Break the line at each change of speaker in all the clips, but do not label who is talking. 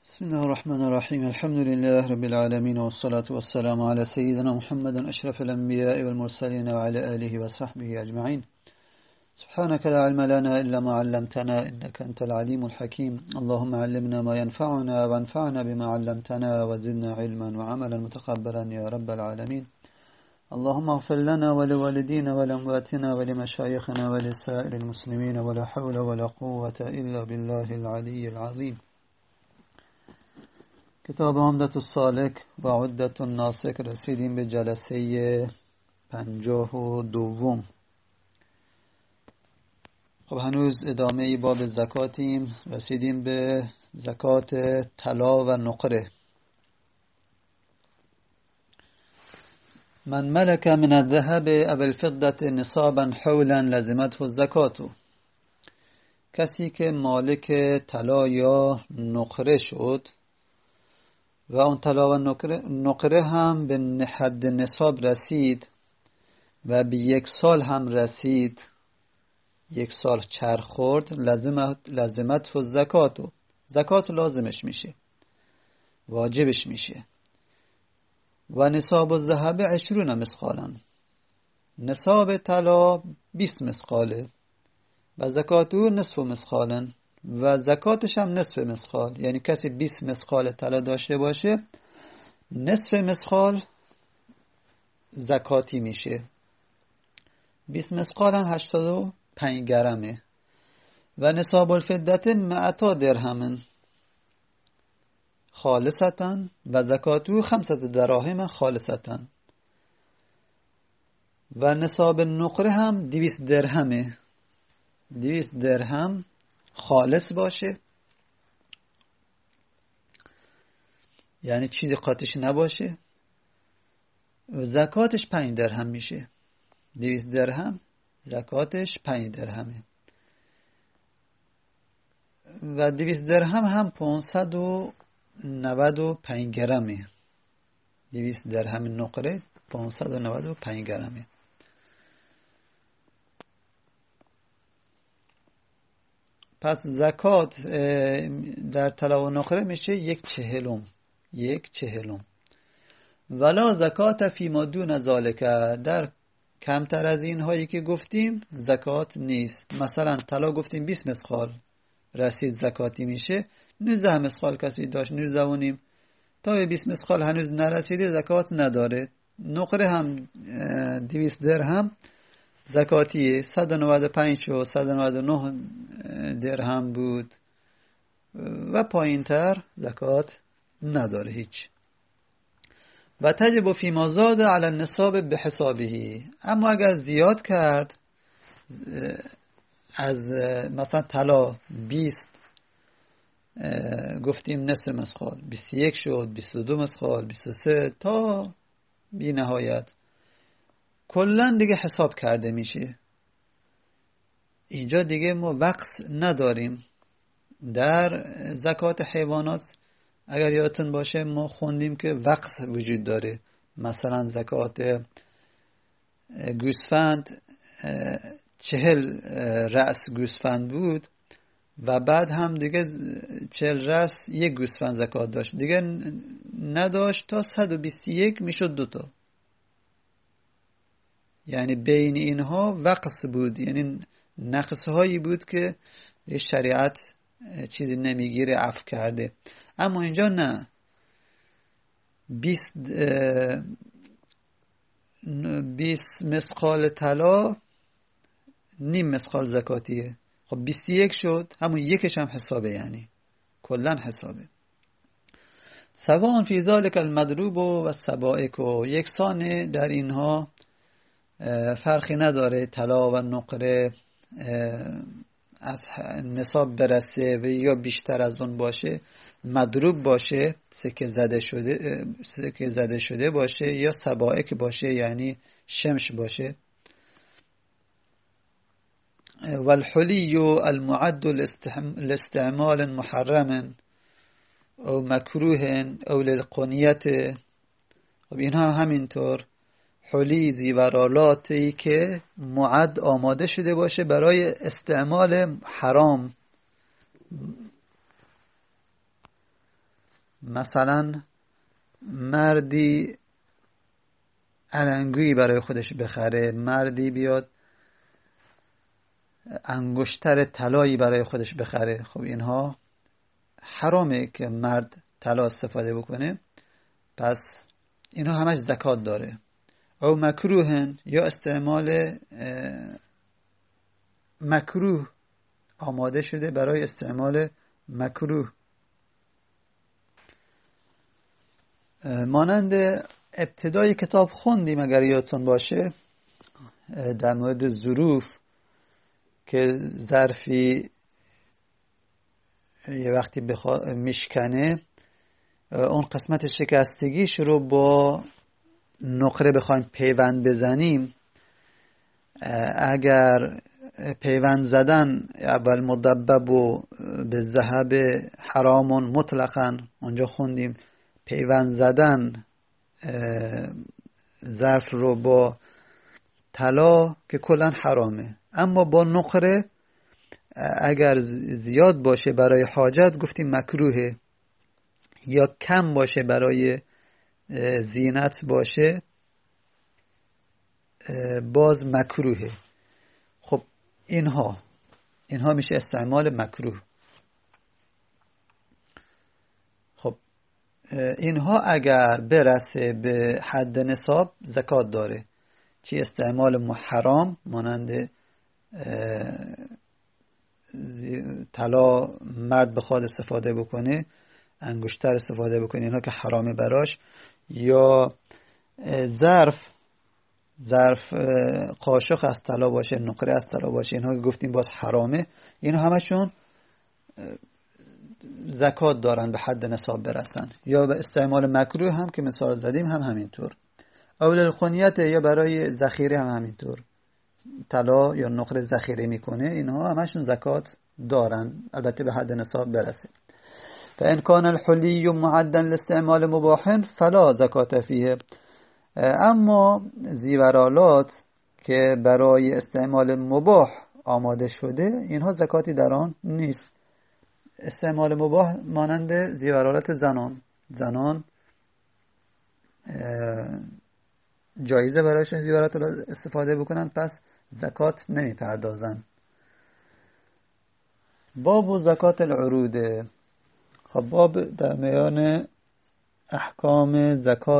بسم الله الرحمن الرحيم الحمد لله رب العالمين والصلاة والسلام على سيدنا محمد أشرف الأنبياء والمرسلين وعلى آله وصحبه أجمعين. سبحانك لا علم لنا إلا ما علمتنا إنك أنت العليم الحكيم. اللهم علمنا ما ينفعنا وانفعنا بما علمتنا وزدنا علما وعملا متقبلا يا رب العالمين. اللهم اغفر لنا ولوالدينا ولأمواتنا ولمشايخنا ولسائر المسلمين ولا حول ولا قوة إلا بالله العلي العظيم. کتاب عمدة السالک و عدة الناسک رسیدیم به جلسه 52. خب هنوز ادامه باب زکاتیم. رسیدیم به زکات طلا و نقره. من ملک من الذهب او الفضة نصابا حولا لزمته الزکات. کسی که مالک طلا یا نقره شد و اون طلا و نقره هم به حد نصاب رسید و به 1 سال هم رسید، 1 سال چرخ خورد، لازمت و زکات لازمش میشه، واجبش میشه. و نصاب الذهب 20 مثقالا، نصاب طلا 20 مثقاله و زکات او نصف مثقالا و زکاتش هم نصف مثقال. یعنی کسی 20 مثقال طلا داشته باشه، نصف مثقال زکاتی میشه. 20 مثقال هم 85 گرمه. و نصاب الفضة 100 درهم خالصتا و زکاتو 5 دراهم خالصتا. و نصاب نقره هم 200 درهمه، 200 درهم خالص باشه، یعنی چیزی قاطیش نباشه. زکاتش 5 درهم میشه. 200 درهم زکاتش 5 درهمه. و 200 درهم هم 595 گرمه. 200 درهم نقره 595 گرمه. پس زکات در طلا و نقره میشه 1/40. ولا زکات فیما دون ذالک، در کمتر از این هایی که گفتیم زکات نیست. مثلا طلا گفتیم 20 مثقال رسید زکاتی میشه. 19 مثقال کسی داشت، 19.5 تا 20 مثقال هنوز نرسیده، زکات نداره. نقره هم 200 درهم زکاتیه. 195 شو 199 درهم بود و پایین تر زکات نداره هیچ. و تجب فیما زاد علی النصاب بحسابه، اما اگر زیاد کرد از مثلا طلا 20 گفتیم نصف مسخال، 21 شد، 22 مسخال، 23 تا بی نهایت، کلن دیگه حساب کرده میشه. اینجا دیگه ما وقص نداریم. در زکات حیوانات اگر یادتون باشه ما خوندیم که وقص وجود داره. مثلا زکات گوسفند 40 رأس گوسفند بود و بعد هم دیگه 40 رأس یک گوسفند زکات داشت، دیگه نداشت تا 121 میشد 2 تا. یعنی بین اینها وقص بود، یعنی نقص هایی بود که شریعت چیزی نمیگیره، عفو کرده. اما اینجا نه، 20 مثقال طلا نیم مثقال زکاتیه. خب 21 شد، همون یکش هم حسابه، یعنی کلن حسابه. سواء فی ذلک المضروب و السبائک، یکسانه در اینها، فرقی نداره طلا و نقره از نصاب برسه و یا بیشتر از اون باشه، مضروب باشه، سکه زده شده باشه، یا سبائک باشه یعنی شمش باشه. والحلی المعد لاستعمال محرم او مکروه او للقنیت. خب اینها همینطور حلی، زیورالاتی که معد آماده شده باشه برای استعمال حرام، مثلا مردی علنگویی برای خودش بخره، مردی بیاد انگشتر طلایی برای خودش بخره، خب اینها حرامه که مرد طلا استفاده بکنه، پس اینها همش زکات داره. او مکروهن، یا استعمال مکروه آماده شده برای استعمال مکروه. مانند ابتدای کتاب خوندیم اگر یادتون باشه در مورد ظروف که ظرفی یه وقتی میشکنه، اون قسمت شکستگیش رو با نقره بخوایم پیوند بزنیم، اگر پیوند زدن اول مدبب و به ذهب حرامون مطلقاً، اونجا خوندیم پیوند زدن ظرف رو با طلا که کلاً حرامه، اما با نقره اگر زیاد باشه برای حاجت گفتیم مکروهه، یا کم باشه برای زینت باشه باز مکروهه. خب اینها میشه استعمال مکروه. خب اینها اگر برسه به حد نصاب زکات داره. چی استعمال محرم مانند طلا مرد بخواد استفاده بکنه، انگشتر استفاده بکنه، اینها که حرامه براش، یا ظرف قاشق از طلا باشه، نقره از طلا باشه، اینها که گفتیم باز حرامه، اینها همشون زکات دارن به حد نصاب برسن. یا به استعمال مکروه هم که مثال زدیم هم همینطور. اول الخنیت یا برای ذخیره هم همینطور، طلا یا نقره ذخیره میکنه، اینها همشون زکات دارن البته به حد نصاب برسه. فإن كان الحلي معدا لاستعمال مباح فلا زکات فیه. اما زیورالات که برای استعمال مباح آماده شده، اینها زکاتی در آن نیست. استعمال مباح مانند زیورالات زنان جایزه برایشون زیورات استفاده بکنن، پس زکات نمی پردازن. باب زکات العروض. خب باب در میان احکام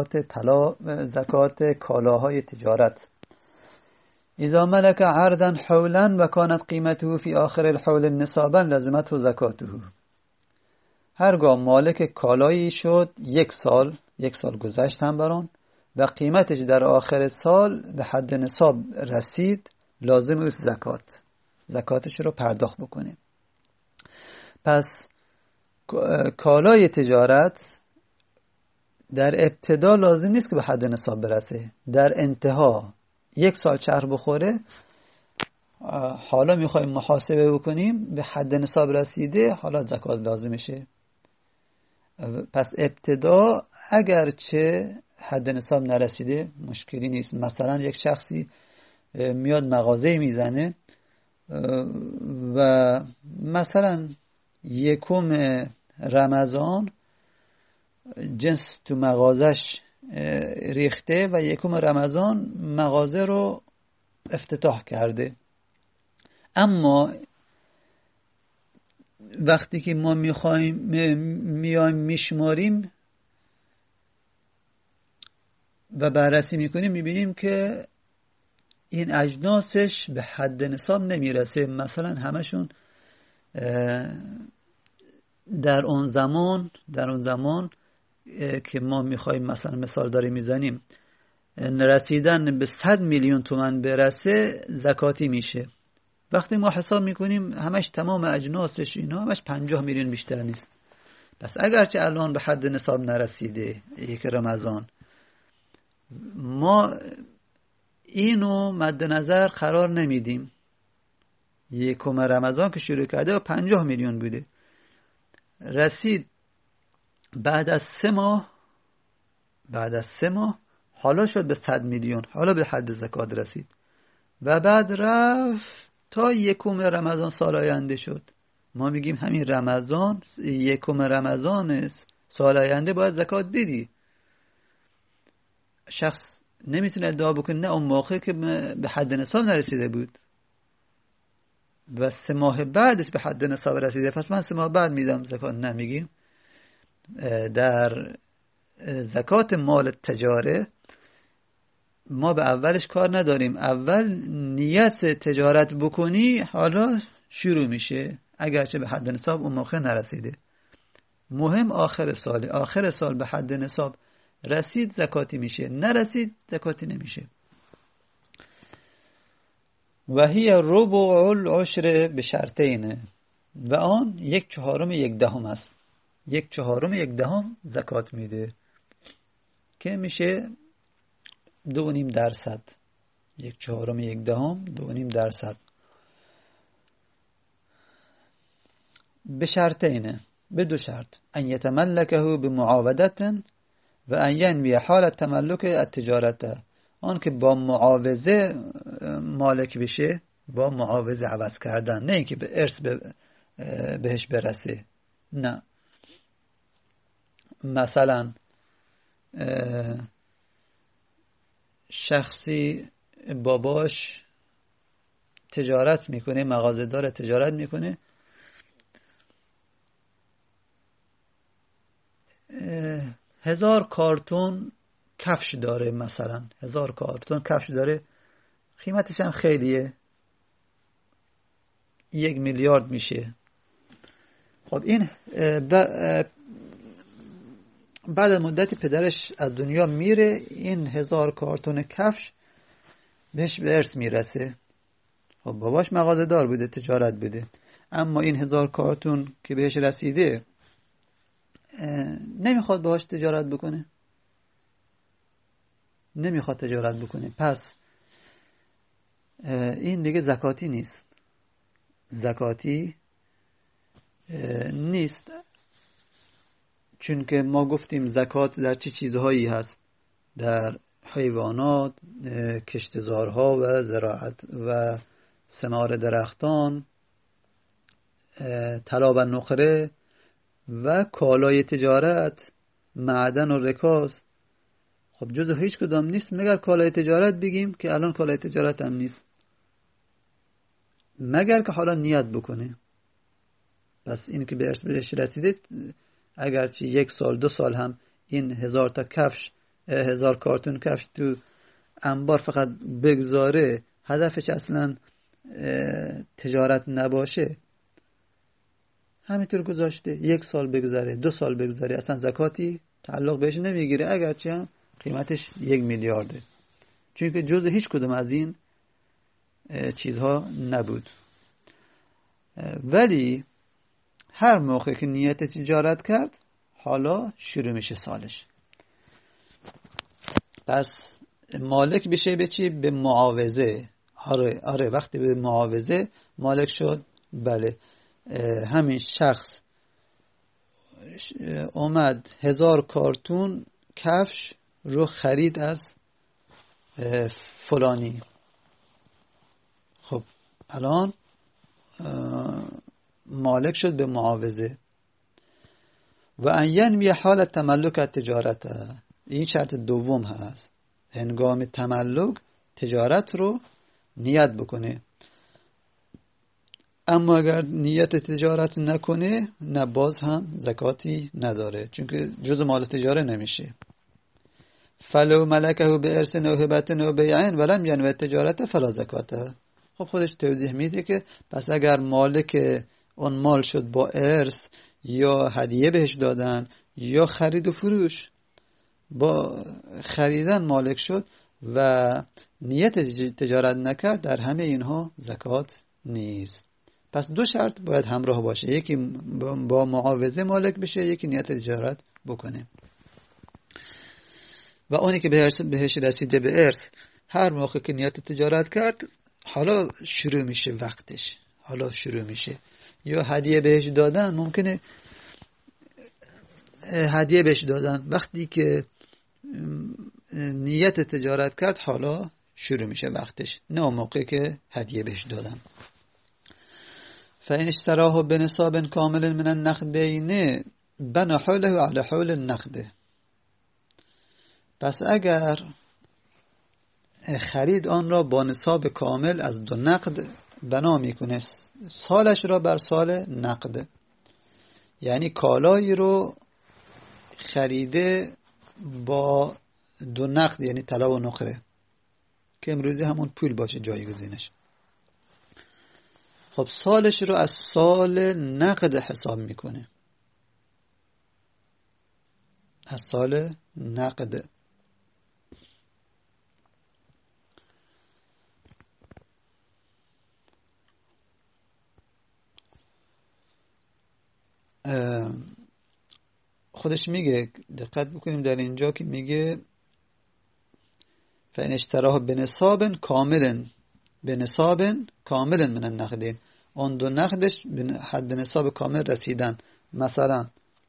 زکات کالاهای تجارت. اذا ملك عرضا حولا و كانت قیمته فی آخر الحول نصابا لزمته زکاته. هرگاه مالک کالایی شد یک سال گذشت هم بران و قیمتش در آخر سال به حد نصاب رسید، لازم است زکاتش رو پرداخت بکنه. پس کالای تجارت در ابتدا لازم نیست که به حد نصاب برسه، در انتها یک سال چرخ بخوره، حالا میخوایم محاسبه بکنیم به حد نصاب رسیده، حالا زکات لازمشه. پس ابتدا اگرچه حد نصاب نرسیده مشکلی نیست. مثلا یک شخصی میاد مغازه میزنه و مثلا 1 رمضان جنس تو مغازش ریخته و 1 رمضان مغازه رو افتتاح کرده، اما وقتی که ما میایم میشماریم و بررسی میکنیم میبینیم که این اجناسش به حد نصاب نمیرسه. مثلا همشون در اون زمان که ما میخوایم مثلا مثال داریم میزنیم رسیدن به 100 میلیون تومان برسه زکاتی میشه. وقتی ما حساب میکنیم همش تمام اجناسش اینا همش 50 میلیون بیشتر نیست. پس اگرچه الان به حد نصاب نرسیده 1 رمضان، ما اینو مد نظر قرار نمیدیم. 1 رمضان که شروع کرده و 50 میلیون بوده، رسید بعد از 3 ماه حالا شد به 100 میلیون، حالا به حد زکات رسید و بعد رفت تا 1 رمضان سال آینده شد. ما میگیم همین رمضان 1 رمضان سال آینده باید زکات بدی. شخص نمیتونه ادعا بکنه نه اون موقع که به حد نصاب نرسیده بود و 3 ماه بعدش به حد نصاب رسیده، پس من 3 ماه بعد میدم زکات. نمیگیم. در زکات مال تجاره ما به اولش کار نداریم. اول نیت تجارت بکنی حالا شروع میشه، اگرچه به حد نصاب اون موقع نرسیده. مهم آخر سال به حد نصاب رسید زکاتی میشه، نرسید زکاتی نمیشه. و هی ربع العشر به شرطینه، و آن 1/4 است. 1/4 زکات میده که میشه 2.5%. 1/4 2.5%. به شرطینه، به 2 شرط: ان یتملکه بمعاودت و ان ینوی حال تملک التجارت. آن که با معاوضه مالک بشه، با معاوضه عوض کردن، نه اینکه به ارث بهش برسه. نه، مثلا شخصی باباش تجارت میکنه، مغازه داره تجارت میکنه، 1000 کارتون کفش داره، مثلا 1000 کارتون کفش داره، قیمتش هم خیلیه، 1 میلیارد میشه. خب این بعد مدتی پدرش از دنیا میره، این 1000 کارتون کفش بهش به ارث میرسه. خب باباش مغازه دار بوده، تجارت بوده، اما این 1000 کارتون که بهش رسیده نمیخواد باهاش تجارت بکنه، نمیخواد تجارت بکنه. پس این دیگه زکاتی نیست، زکاتی نیست. چون که ما گفتیم زکات در چه چیزهایی هست؟ در حیوانات، کشتزارها و زراعت و ثمار درختان، طلا و نقره و کالای تجارت، معدن و رکاز. خب جزء هیچ کدام نیست مگر کالای تجارت بگیم که الان کالای تجارت هم نیست، مگر که حالا نیت بکنه. پس این که به ارث بهش رسیده، اگرچه 1 سال 2 سال هم این 1000 تا کفش، 1000 کارتون کفش تو انبار فقط بگذاره، هدفش اصلا تجارت نباشه، همینطور گذاشته، 1 سال بگذره 2 سال بگذره، اصلا زکاتی تعلق بهش نمیگیره، اگرچه هم قیمتش 1 میلیارده، چون که جزء هیچ کدوم از این چیزها نبود. ولی هر موقع که نیت تجارت کرد، حالا شروع میشه سالش. پس مالک بشه به چی؟ به معاوضه. آره وقتی به معاوضه مالک شد، بله، همین شخص اومد 1000 کارتون کفش رو خرید از فلانی. خب الان مالک شد به معاوضه. و ان ینوی حال تملک تجارت، این شرط دوم هست، هنگام تملک تجارت رو نیت بکنه. اما اگر نیت تجارت نکنه، نه، باز هم زکاتی نداره، چون که جز مال تجاره نمیشه. فلو ملکه به ارث و هبت و بیع ولم ینوی تجارت فلا زکاته. خب خودش توضیح میده که پس اگر مالک اون مال شد با ارث، یا هدیه بهش دادن، یا خرید و فروش، با خریدن مالک شد و نیت تجارت نکرد، در همه اینها زکات نیست. پس 2 شرط باید همراه باشه، یکی با معاوضه مالک بشه، یکی نیت تجارت بکنه. و اونی که بهش رسیده به ارث، هر موقع که نیت تجارت کرد، حالا شروع میشه وقتش، حالا شروع میشه. یا هدیه بهش دادن، ممکنه هدیه بهش دادن، وقتی که نیت تجارت کرد، حالا شروع میشه وقتش، نه موقع که هدیه بهش دادن. فإن اشتراه بنصاب کامل من النقدین بنا حوله علی حول النقد. پس اگر خرید آن را با نصاب کامل از 2 نقد بنا میکنه، سالش را بر سال نقد، یعنی کالایی رو خریده با 2 نقد، یعنی طلا و نقره که امروزی همون پول باشه جایگزینش. خب سالش رو از سال نقد حساب میکنه، از سال نقد. خودش میگه، دقت بکنیم در اینجا که میگه فإن اشتراه بنصاب کاملا، بنصاب کاملا من النقدین، اون 2 نقدش به حد نصاب کامل رسیدن. مثلا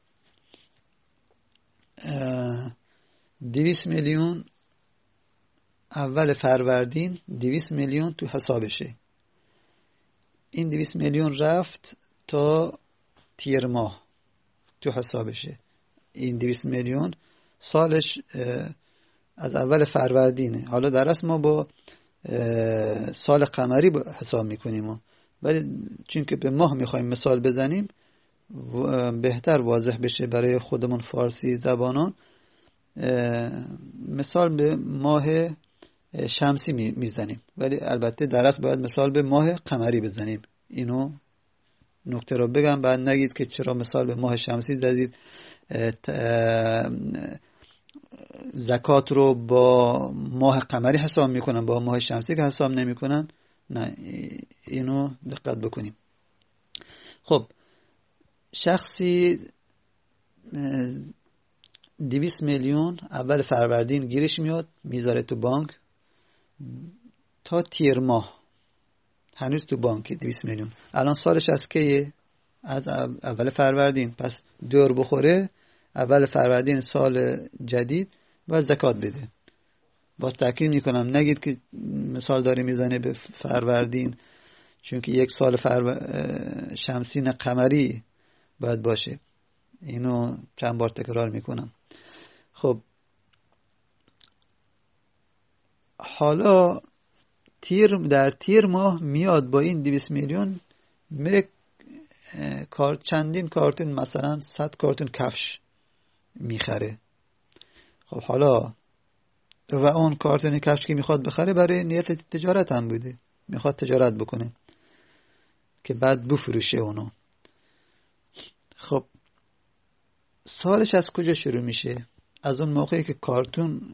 200 میلیون اول فروردین 200 میلیون تو حسابشه، این 200 میلیون رفت تا تیر ماه تو حسابشه. این 200 میلیون سالش از اول فروردینه. حالا در اصل ما با سال قمری حساب میکنیم، ولی چون که به ماه میخوایم مثال بزنیم بهتر واضح بشه برای خودمون فارسی زبانان، مثال به ماه شمسی میزنیم، ولی البته در اصل باید مثال به ماه قمری بزنیم. اینو نکته رو بگم، بعد نگید که چرا مثال به ماه شمسی زدید، زکات رو با ماه قمری حساب میکنن، با ماه شمسی که حساب نمیکنن. نه، اینو دقت بکنیم. خب شخصی 200 میلیون اول فروردین گیرش میاد، میذاره تو بانک تا تیر ماه، هنوز تو بانک 200 میلیون. الان سالش از کیه؟ از اول فروردین. پس دور بخوره اول فروردین سال جدید باید زکات بده. باز تاکید میکنم نگید که مثال داری میزنه به فروردین، چون که یک سال شمسی نه قمری باید باشه. اینو چند بار تکرار میکنم. خب حالا در تیر ماه میاد با این 200 میلیون میره چندین کارتون، مثلا 100 کارتون کفش میخره. خب حالا و اون کارتون کفش که میخواد بخره برای نیت تجارت هم بوده، میخواد تجارت بکنه که بعد بفروشه اونو. خب سالش از کجا شروع میشه؟ از اون موقعی که کارتون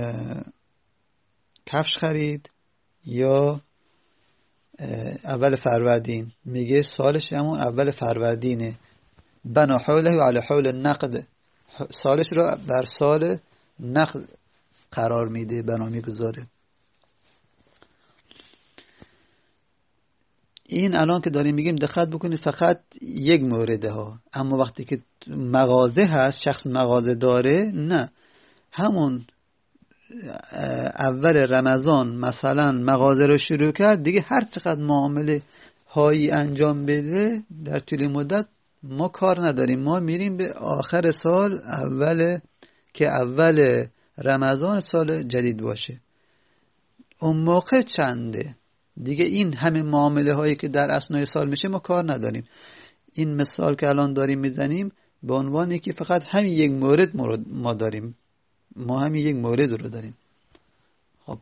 کفش خرید یا اول فروردین. میگه سالش همون اول فروردینه. بنا حوله و علی حول النقد، سالش رو بر سال نقد قرار میده، بنا میگذاره. این الان که داریم میگیم دقت بکنید فقط یک مورده ها، اما وقتی که مغازه هست، شخص مغازه داره، نه، همون اول رمضان مثلا مغازه رو شروع کرد، دیگه هر چقدر معامله هایی انجام بده در طول مدت ما کار نداریم. ما میریم به آخر سال، اول رمضان سال جدید باشه، اون موقع چنده دیگه. این همه معامله هایی که در اثنای سال میشه ما کار نداریم. این مثال که الان داریم میزنیم به عنوانی که فقط همین یک مورد ما داریم، ما همین یک مورد رو داریم. خب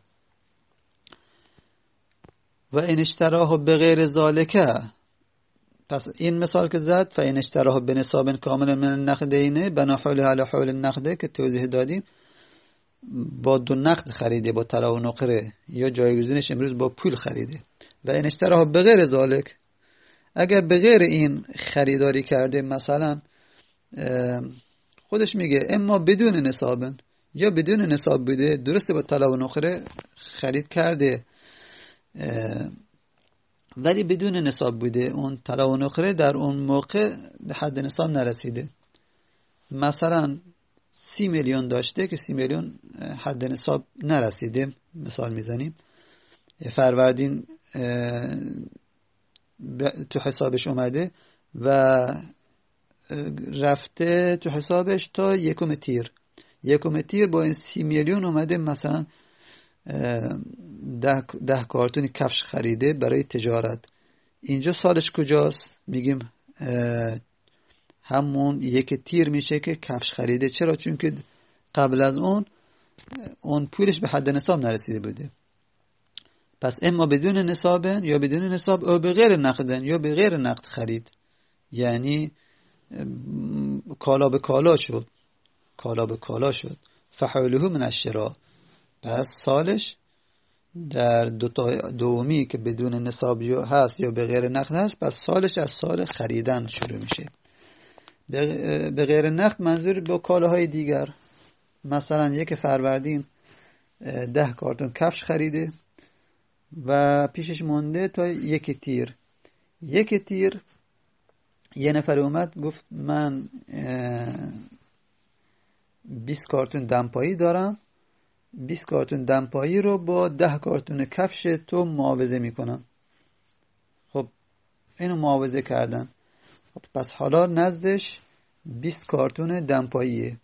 و این اشتراه به غیر ذالکه، پس این مثال که زد فإن اشتراه بنصاب کامل من النقدین بنا حوله علی حول النقد که توضیح دادیم، با 2 نقد خریده، با طلا و نقره، یا جایگزینش امروز با پول خریده. و این اشتراه به غیر ذالک، اگر به غیر این خریداری کرده، مثلا خودش میگه اما بدون نصاب یا بدون نصاب بوده، درسته با طلا و نقره خرید کرده ولی بدون نصاب بوده، اون طلا و نقره در اون موقع به حد نصاب نرسیده. مثلا 30 میلیون داشته که 30 میلیون حد نصاب نرسیده، مثال میزنیم، فروردین تو حسابش اومده و رفته تو حسابش تا 1 تیر. 1 تیر با این 30 میلیون اومده مثلا 10 کارتون کفش خریده برای تجارت. اینجا سالش کجاست؟ میگیم همون 1 تیر میشه که کفش خریده. چرا؟ چون که قبل از اون پولش به حد نصاب نرسیده بوده. پس اما بدون نصابن یا بدون نصاب او به غیر نقدن یا به غیر نقد خرید، یعنی کالا به کالا شد، کالا به کالا شد. فحوله من الشراء. پس سالش در دومی که بدون نصاب هست یا به غیر نقد هست، پس سالش از سال خریدن شروع میشه. به غیر نقد منظور با کالاهای دیگر، مثلا 1 فروردین 10 کارتون کفش خریده و پیشش مونده تا 1 تیر. 1 تیر یه نفر اومد گفت من 20 کارتون دمپایی دارم، 20 کارتون دمپایی رو با 10 کارتون کفش تو معاوضه میکنم. خب اینو معاوضه کردن. خب پس حالا نزدش 20 کارتون دمپاییه.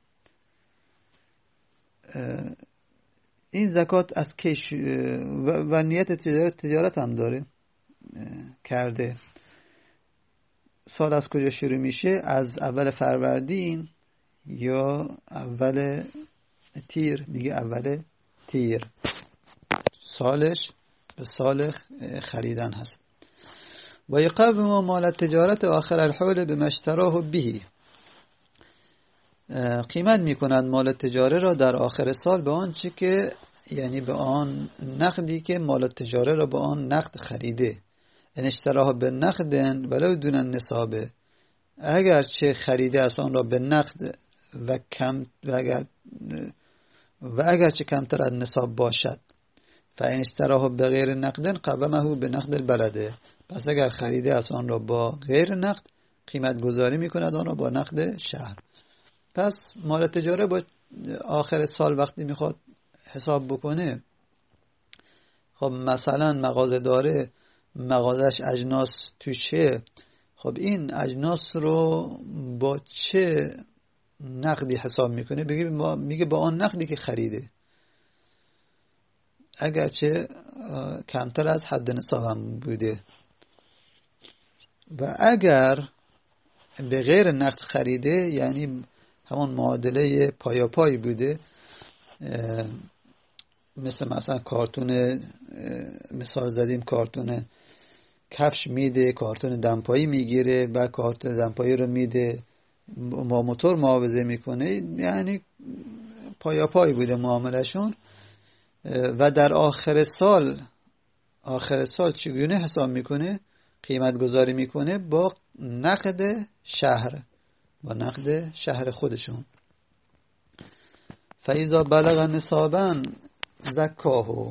این زکات از کش و نیت تجارت هم داره کرده. سال از کجا شروع میشه؟ از اول فروردین یا اول تیر. میگه اول تیر سالش به سال خریدن هست. و یقوم مال التجارت آخر الحول بما اشتراه به. قیمت میکند مال تجاره را در آخر سال به آن چی که، یعنی به آن نقدی که مال تجاره را به آن نقد خریده. ان اشتراه به نقدن ولو دون النصاب. اگر چه خریده از آن را به نقد و کم و اگر چه کمتر از نصاب باشد. فان اشتراه به غیر نقدن قومه به نقد البلده. پس اگر خریده از آن را با غیر نقد، قیمت گذاری میکند آن را با نقد شهر. پس مال تجاره با آخر سال وقتی میخواد حساب بکنه، خب مثلا مغازه داره، مغازش اجناس توشه، خب این اجناس رو با چه نقدی حساب میکنه؟ میگه با آن نقدی که خریده، اگرچه کمتر از حد نصاب هم بوده. و اگر به غیر نقد خریده، یعنی همون معادله پایاپای بوده، مثلا کارتون، مثال زدیم کارتون کفش میده، کارتون دمپایی میگیره و کارتون دمپایی رو میده، با موتور معاوضه میکنه، یعنی پایاپای بوده معاملشون. و در آخر سال چگونه حساب میکنه؟ قیمت گذاری میکنه با نقد شهر، با نقد شهر خودشون. فاذا بلغ نصابا زکاه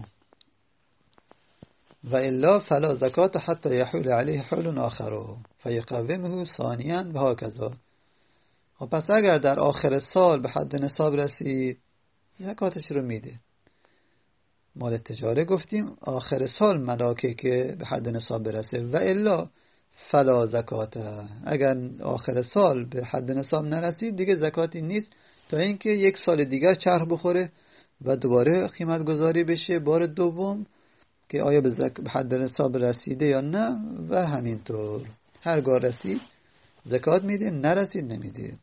و الا فلا زکات حتی یحول علیه حول آخره فیقومه ثانیا و هکذا. خب پس اگر در آخر سال به حد نصاب رسید، زکاتش رو میده. مال تجاره گفتیم آخر سال ملاکه که به حد نصاب برسه. و الا فلا زکات. اگر آخر سال به حد نصاب نرسید دیگه زکاتی نیست، تا اینکه 1 سال دیگر چرخ بخوره و دوباره قیمت گذاری بشه بار دوم که آیا به حد نصاب رسیده یا نه. و همینطور هرگاه رسید زکات میده، نرسید نمیده.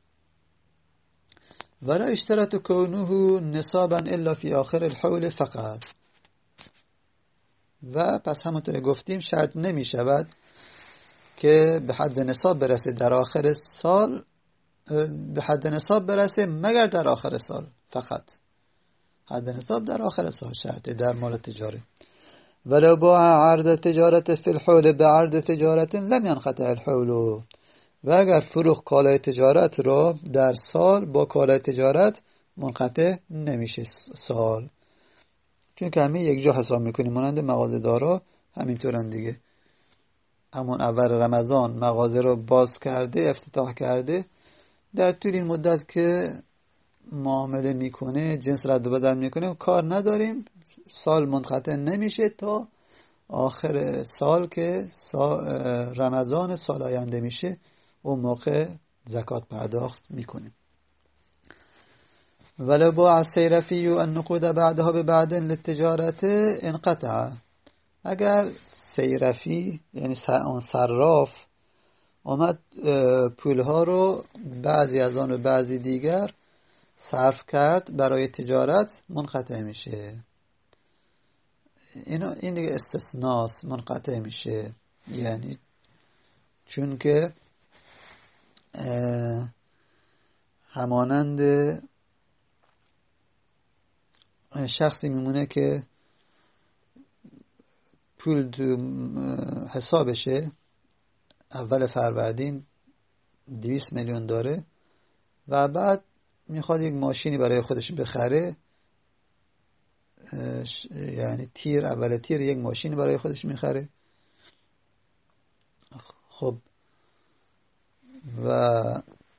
ولا اشترط کونه نصابا الا فی آخر الحول فقط. و پس همونطور گفتیم شرط نمی شود که به حد نصاب برسه در آخر سال، به حد نصاب برسه مگر در آخر سال فقط. حد نصاب در آخر سال شرطه در مال تجاره. ولو باع عرض تجارت فی الحول بعرض تجارت لم ينقطع الحول. و اگر فروخت کالای تجارت رو در سال با کالای تجارت منقطع نمیشه سال، چون که همه یک جا حساب میکنیم. مانند مغازه دارا همینطورن دیگه. همون اول رمضان مغازه رو باز کرده، افتتاح کرده، در طول این مدت که معامله میکنه، جنس رد و بدل میکنه، کار نداریم، سال منقطع نمیشه تا آخر سال که رمضان سال آینده میشه. اون موقع زکات پرداخت میکنیم. ولو باع الصیرفی النقود بعدها ببعد للتجارت انقطع. اگر صیرفی یعنی اون صراف اومد پولها رو بعضی از آن به بعضی دیگر صرف کرد برای تجارت، منقطع میشه. این دیگه استثناست، منقطع میشه. یعنی چون که همانند شخصی میمونه که پول تو حسابشه، اول فروردین 200 میلیون داره و بعد میخواد یک ماشینی برای خودش بخره، یعنی اول تیر یک ماشینی برای خودش میخره. خب و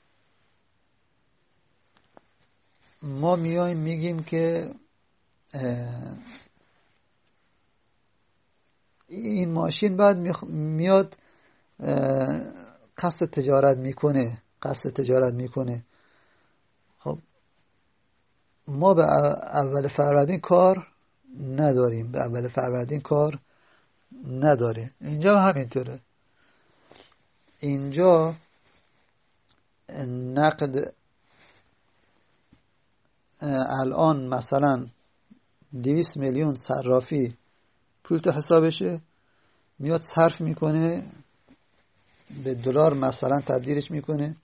ما میایم میگیم که این ماشین بعد میاد قصد تجارت میکنه. خب ما به اول فروردین کار نداره. اینجا همینطوره. اینجا نقد الان مثلا 200 میلیون صرافی پول تو حسابشه، میاد صرف میکنه، به دلار مثلا تبدیلش میکنه،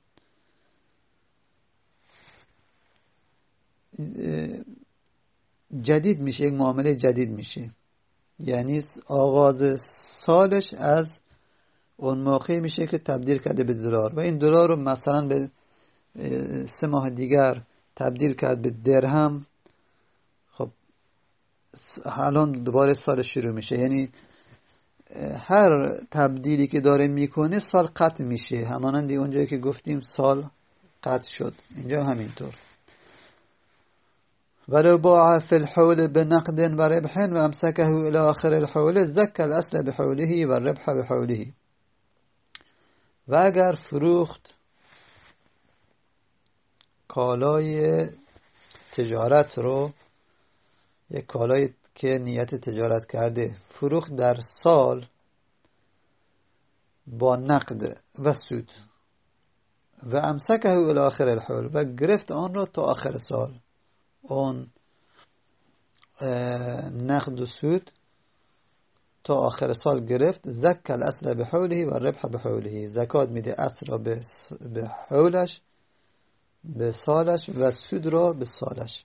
جدید میشه، یک معامله جدید میشه. یعنی آغاز سالش از اون موقع میشه که تبدیل کرده به دلار و این دلار رو مثلا به 3 ماه دیگر تبدیل کرد به درهم. خب الان دوباره سال شروع میشه. یعنی هر تبدیلی که داره میکنه سال قطع میشه، همانند اونجایی که گفتیم سال قطع شد، اینجا همینطور. ولو باع في الحول بنقد وربح وامسكه الى آخر الحول زكى الاصل بحوله والربح بحوله. و اگر فروخت کالای تجارت رو، یک کالای که نیت تجارت کرده، فروخت در سال با نقد و سود و امسکه الی آخر الحول و گرفت آن را تا آخر سال، اون نقد و سود تا آخر سال گرفت، زکى الاصل بحوله و الربح بحوله، زکات میده اصل را به حولش، به سالش، و سود را به سالش.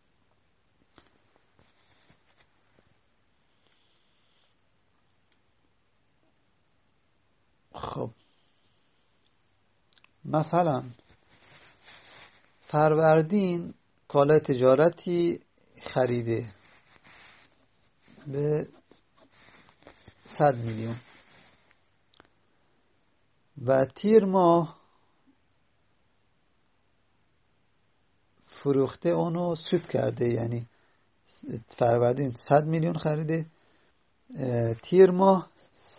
خب مثلا فروردین کالای تجارتی خریده به 100 میلیون و تیر ماه فروخته اونو سود کرده. یعنی فروردین 100 میلیون خریده، تیر ماه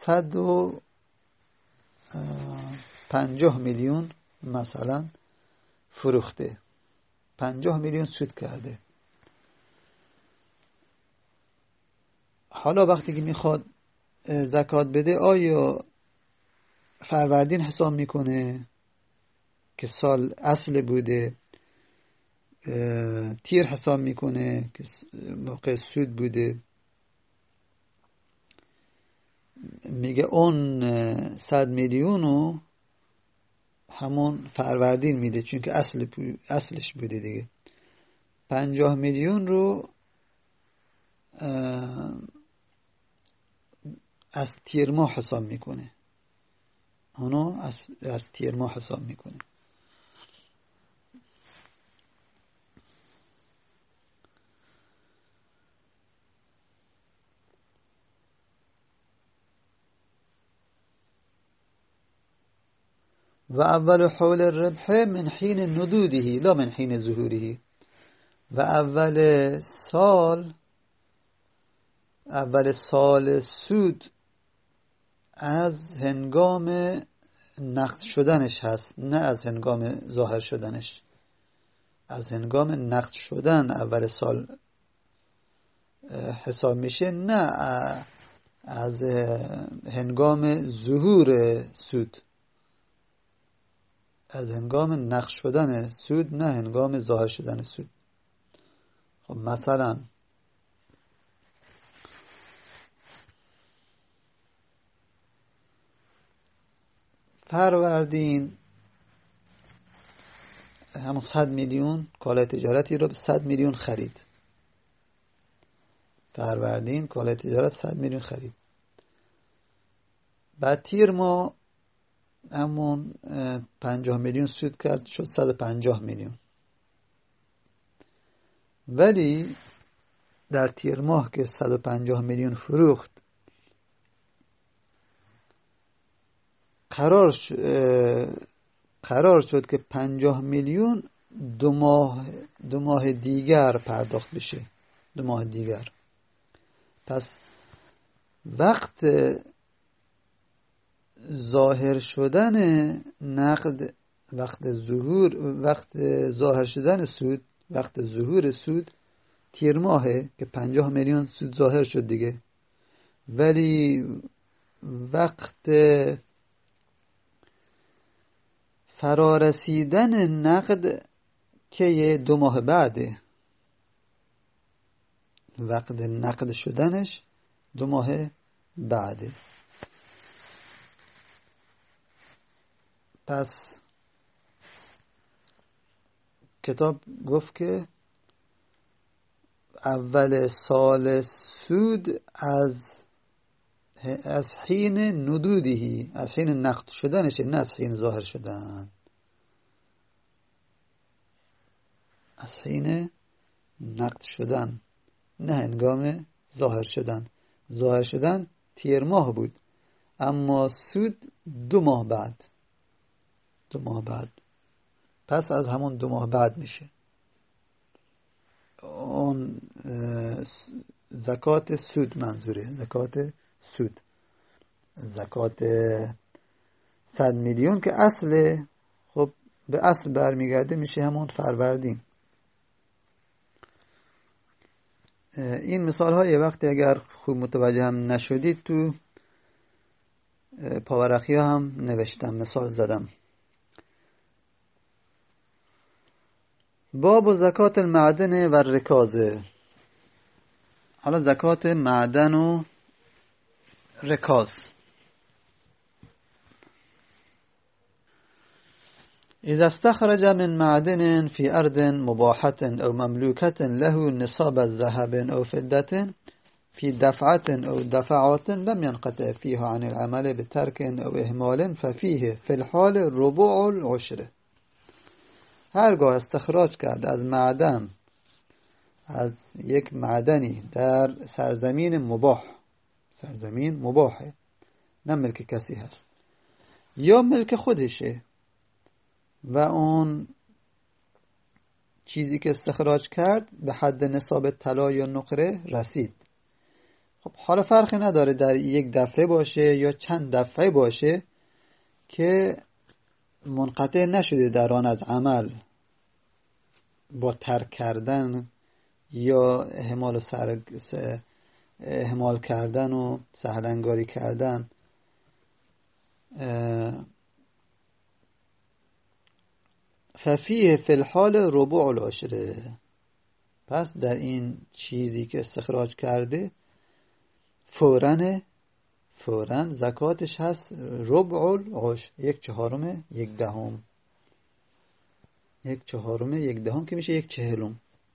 150 میلیون مثلا فروخته، 50 میلیون سود کرده. حالا وقتی که میخواد زکات بده، آیا فروردین حساب میکنه که سال اصل بوده، تیر حساب میکنه که موقع سود بوده؟ میگه اون 100 میلیونو همون فروردین میده چون که اصلش بوده دیگه. 50 میلیون رو از تیر ماه حساب میکنه، اونو از تیر ماه حساب میکنه. و اول حول الربح من حین ندوده لا من حین ظهوره. و اول سال سود از هنگام نقد شدنش هست، نه از هنگام ظاهر شدنش. از هنگام نقد شدن اول سال حساب میشه، نه از هنگام ظهور سود. از هنگام نقد شدن سود، نه هنگام ظاهر شدن سود. خب مثلا فروردین همون 100 میلیون کالای تجارتی رو به 100 میلیون خرید. فروردین کالای تجارت 100 میلیون خرید. بعد تیر ماه همون 50 میلیون سود کرد، شد 150 میلیون. ولی در تیر ماه که 150 میلیون فروخت، قرار شد که 50 میلیون دو ماه دیگر پرداخت بشه. 2 ماه دیگر. پس وقت ظاهر شدن نقد، وقت ظاهر شدن سود، وقت ظهور سود تیر ماهه که 50 میلیون سود ظاهر شد دیگه. ولی وقت فرارسیدن نقد که 2 ماه بعده. وقت نقد شدنش 2 ماه بعده. پس کتاب گفت که اول سال سود از حین ندودهی، از حین نقد شدنشه، نه از حین ظاهر شدن. از حین نقد شدن، نه هنگام ظاهر شدن. ظاهر شدن تیر ماه بود، اما سود 2 ماه بعد. 2 ماه بعد. پس از همون 2 ماه بعد میشه اون زکات سود. منظوره زکات سود، زکات 100 میلیون که اصل، خب به اصل برمیگرده، میشه همون فروردین. این مثال های وقتی اگر خوب متوجه هم نشدید تو پاورقی ها هم نوشتم، مثال زدم. باب زکات المعدن و الرکازه. حالا زکات معدن و رکاز. اذا استخرج من معدن في ارض مباحة او مملوكة له نصاب الذهب او فضة في دفعة او دفعات لم ينقطع فيها عن العمل بترك او اهمال ففيه في الحال ربع العشر. هرگاه استخراج کرد از معدن، از یک معدنی در سرزمین مباح، سرزمین مباحه، نه ملک کسی هست، یا ملک خودشه و اون چیزی که استخراج کرد به حد نصاب طلا یا نقره رسید. خب حالا فرقی نداره در یک دفعه باشه یا چند دفعه باشه که منقطع نشده در آن از عمل با ترک کردن یا اهمال کردن و سهلنگاری کردن. ففیه فی الحال ربع العشره. پس در این چیزی که استخراج کرده فوراً زکاتش هست ربع العشر، 1/4 1/10. 1/4 1/10 که میشه 1/40.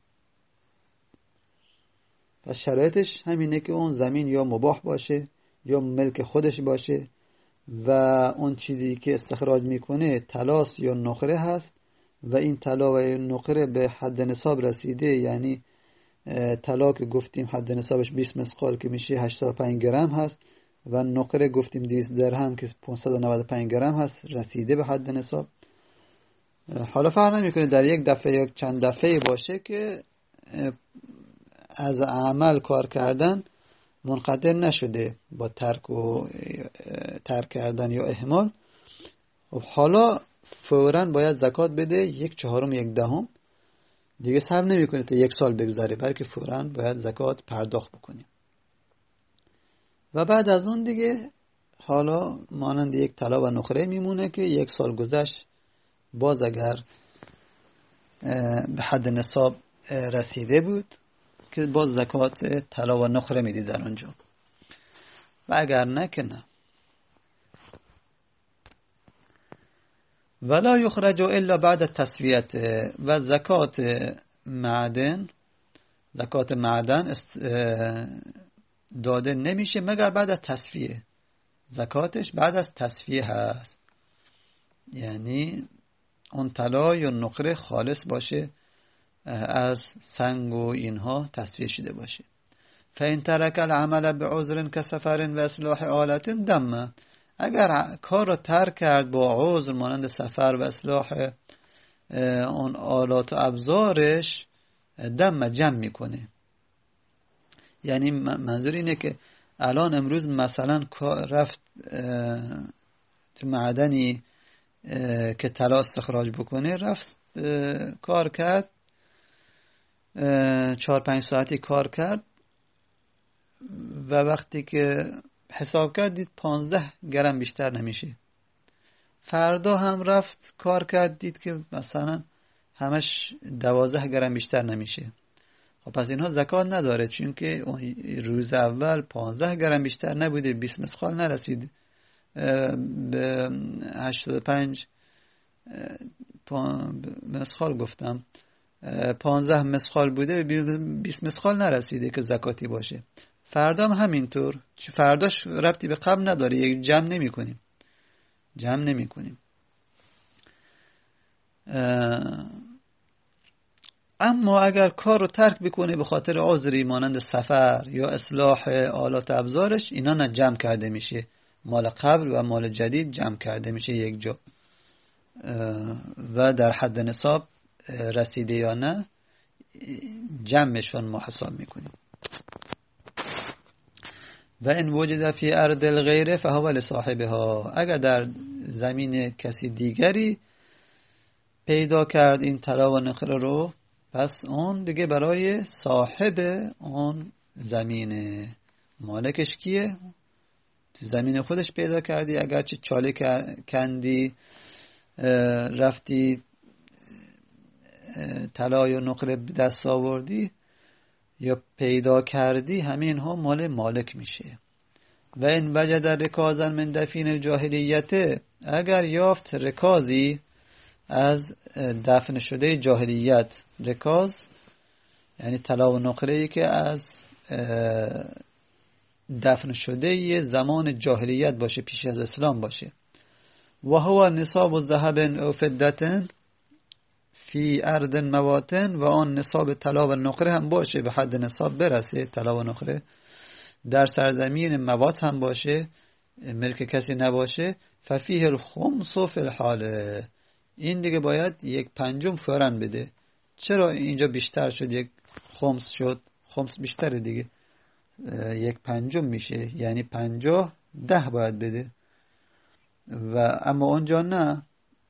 پس شرایطش همینه که اون زمین یا مباح باشه یا ملک خودش باشه و اون چیزی که استخراج میکنه طلاست یا نقره هست و این طلا و نقره به حد نصاب رسیده. یعنی طلا که گفتیم حد نصابش 20 مثقال که میشه 85 گرم هست و نقره گفتیم 200 درهم که 595 گرم هست، رسیده به حد نصاب. حالا فرق نمیکنه در یک دفعه یا چند دفعه باشه که از عمل کار کردن منقطع نشده با ترک کردن یا اهمال. خب حالا فوراً باید زکات بده 1/4 1/10 دیگه صبر نمی‌کنه تا 1 سال بگذره، بلکه فوراً باید زکات پرداخت بکنی. و بعد از اون دیگه حالا مانند یک طلا و نقره میمونه که 1 سال گذشت باز اگر به حد نصاب رسیده بود که باز زکات طلا و نقره میدی در اونجا، و اگر نه که نه. ولا یخرج الا بعد التسویه، و زکات معدن داده نمیشه مگر بعد از تصفیه. زکاتش بعد از تصفیه هست، یعنی اون طلا یا نقره خالص باشه، از سنگ و اینها تصفیه شده باشه. فإن ترك العمل بعذر كسفر و اصلاح آلت دم، اگر کار را ترک کرد با عذر مانند سفر و اصلاح اون آلات و ابزارش، دم جمع میکنه. یعنی منظور اینه که الان امروز مثلا رفت تو معدنی که طلا استخراج بکنه، رفت کار کرد 4-5 ساعتی کار کرد و وقتی که حساب کرد دید 15 گرم بیشتر نمیشه. فردا هم رفت کار کرد دید که مثلا همش 12 گرم بیشتر نمیشه. خب پس اینها زکات نداره، چون که روز اول 15 گرم بیشتر نبوده، 20 مسخال نرسید، به 85 مسخال گفتم، 15 مسخال بوده، 20 مسخال نرسیده که زکاتی باشه. فردا هم همینطور، فرداش ربطی به قبل نداره، یک جمع نمی کنیم. اما اگر کار رو ترک بکنه به خاطر عذری مانند سفر یا اصلاح آلات ابزارش، اینا نه جمع کرده میشه، مال قبل و مال جدید جمع کرده میشه یک جا و در حد نصاب رسیده یا نه جمعشون ما حساب میکنیم. و ان وجد فی ارض الغیر فهو لصاحبها، اگر در زمین کسی دیگری پیدا کرد این طلا و نقره رو، پس اون دیگه برای صاحب اون زمینه. مالکش کیه؟ تو زمین خودش پیدا کردی، اگرچه چاله کندی رفتی طلا یا نقره دست آوردی یا پیدا کردی، همین ها مال مالک میشه. و این وجد رکازا من دفین الجاهلیت، اگر یافت رکازی از دفن شده جاهلیت، رکاز یعنی طلا و نقره‌ای که از دفن شده زمان جاهلیت باشه، پیش از اسلام باشه. و هو نصاب الذهب او فضة فی ارض مواتن، و آن نصاب طلا و نقره هم باشه، به حد نصاب برسه طلا و نقره، در سرزمین موات هم باشه، ملک کسی نباشه، ففیه الخمس فی الحال، این دیگه باید 1/5 فوراً بده. چرا اینجا بیشتر شد؟ 1 خمس شد، خمس بیشتره دیگه، 1/5 میشه، یعنی 50 10 باید بده. و اما اونجا نه،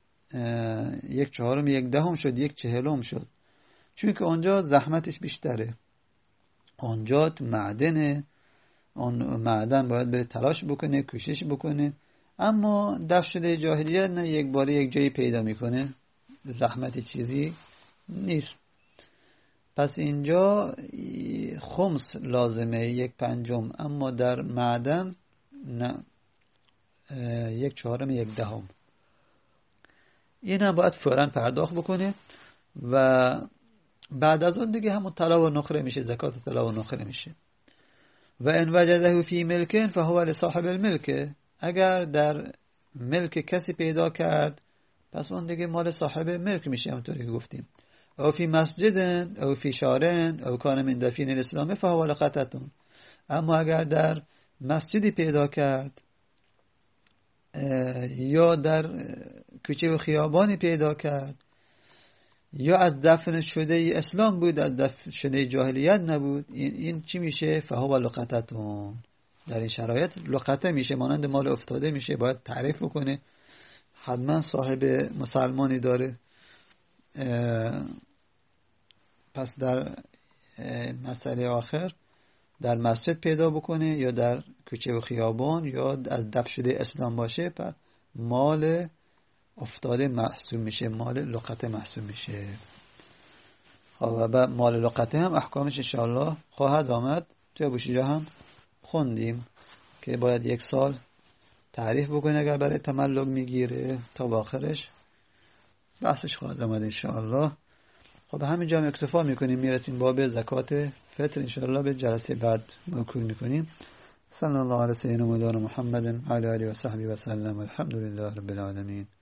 1/4 1/10 شد، 1/40 شد، چون که اونجا زحمتش بیشتره، اونجا تو معدنه، اون معدن باید به تلاش بکنه، کوشش بکنه. اما دفن شده جاهلیت نه، یک باره یک جایی پیدا میکنه، زحمتی چیزی نیست. پس اینجا خمس لازمه، 1/5، اما در معدن نه، 1/4 1/10. این هم باید فوراً پرداخت بکنه و بعد از اون دیگه همون طلا و نقره میشه، زکات طلا و نقره میشه. و ان وجده فی ملک فهو لصاحب الملک، اگر در ملک کسی پیدا کرد، پس اون دیگه مال صاحب ملک میشه، همونطوری که گفتیم. او فی مسجد او فی شارع او کان من دفین الاسلام فهو لقطتون، اما اگر در مسجدی پیدا کرد یا در کوچه و خیابانی پیدا کرد یا از دفن شده اسلام بود، از دفن شده جاهلیت نبود، این چی میشه؟ فهو لقطتون، در این شرایط لقطه میشه، مانند مال افتاده میشه، باید تعریف بکنه حتما صاحب مسلمانی داره. پس در مسئله آخر در مسجد پیدا بکنه یا در کوچه و خیابان یا از دفع شده اسلام باشه، پس مال افتاده محسوب میشه، مال لقطه محسوب میشه. و مال لقطه هم احکامش انشاءالله خواهد آمد. توی بوشیجا هم خوندیم که باید 1 سال تعریف بکنه اگر برای تملک میگیره تا با آخرش بحثش خواهد آمد انشاءالله. خب همینجا هم اکتفا میکنیم، میرسیم باب زکات فطر، انشاءالله به جلسه بعد موکول میکنیم. صلی الله علی سیدنا مولانا محمد و علی آله و صحبه و سلم. الحمدلله رب العالمین.